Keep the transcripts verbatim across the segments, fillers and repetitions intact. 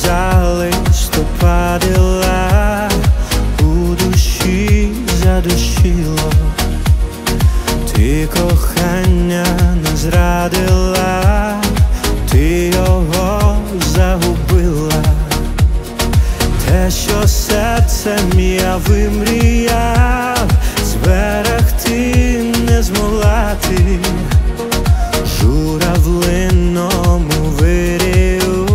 за листопадила, у душі задушило. Ти кохання не зрадила, ти його загубила. Те, що серцем я вимріяв, зберегти не змогла ти. Журавлиному вирію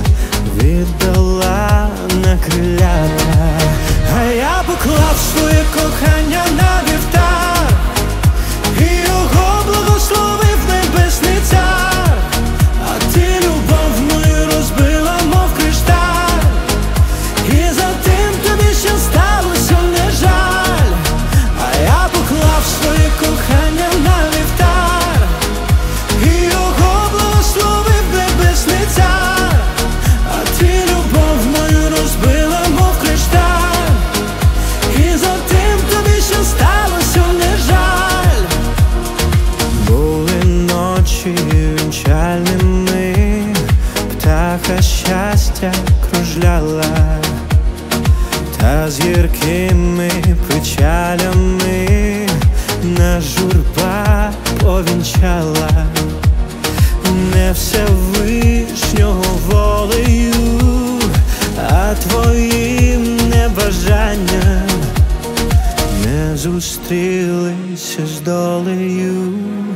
віддала на крилята. А я поклав своє кохання на вівтар, і його благословив небесний цар. А ти любов мою розбила, мов кришталь, і за тим тобі ще сталося не жаль. А я поклав своє кохання на вівтар, і його благословив небесний цар. А ти любов мою розбила, мов кришталь, і за тим тобі ще сталося не жаль. Були ночі вінчальними, птаха щастя кружляла, та з гіркими печалями нас журба повінчала. Не Всевишнього волею, а твоїм небажанням не зустрілися з долею,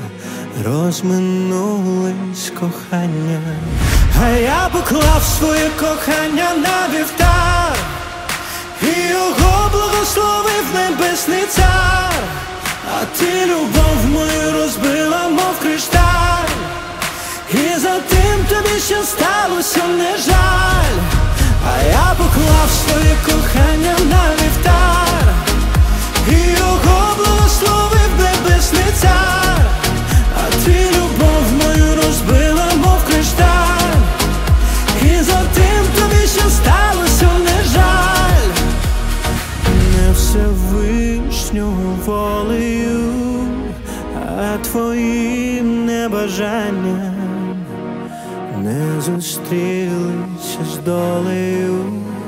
розминулись кохання. А я поклав своє кохання на вівтар, і його благословив небесний цар. А ти любов мою розбила, мов кришталь, і за тим тобі ще сталося не жаль. А я поклав своє кохання на вівтар, і його благословив небесний цар. А ти любов мою розбила, мов кришталь, і за тим тобі ще сталося не жаль. Не Всевишнього волею, а твоїм небажанням не зустрілися з долею,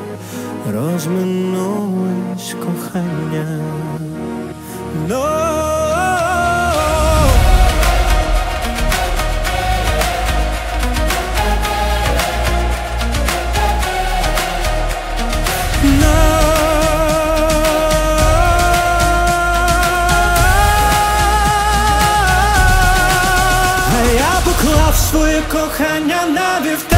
розминулись кохання. No! Своє кохання на вівтар.